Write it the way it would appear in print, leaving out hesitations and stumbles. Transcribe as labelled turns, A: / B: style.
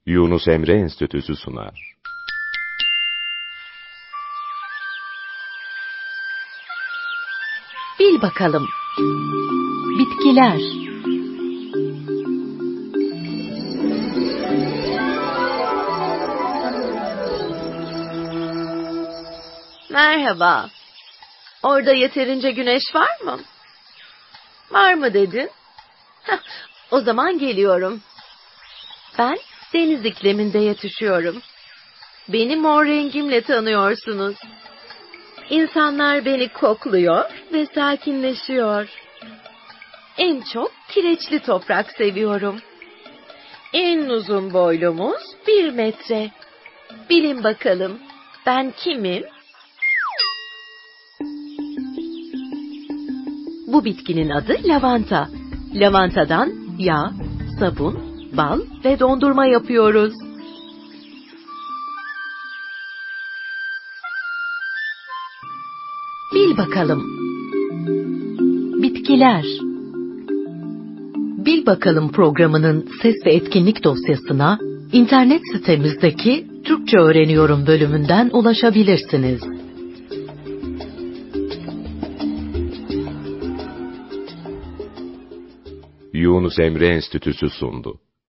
A: Yunus Emre Enstitüsü sunar.
B: Bil bakalım. Bitkiler.
C: Merhaba. Orada yeterince güneş var mı? Var mı dedin? Heh, o zaman geliyorum. Ben deniz ikliminde yetişiyorum. Beni mor rengimle tanıyorsunuz. İnsanlar beni kokluyor ve sakinleşiyor. En çok kireçli toprak seviyorum. En uzun boylumuz 1 metre. Bilin bakalım, ben kimim? Bu bitkinin adı lavanta. Lavantadan yağ, sabun, bal ve dondurma yapıyoruz.
B: Bil bakalım. Bitkiler. Bil bakalım programının ses ve etkinlik dosyasına internet sitemizdeki Türkçe Öğreniyorum bölümünden ulaşabilirsiniz.
A: Yunus Emre Enstitüsü sundu.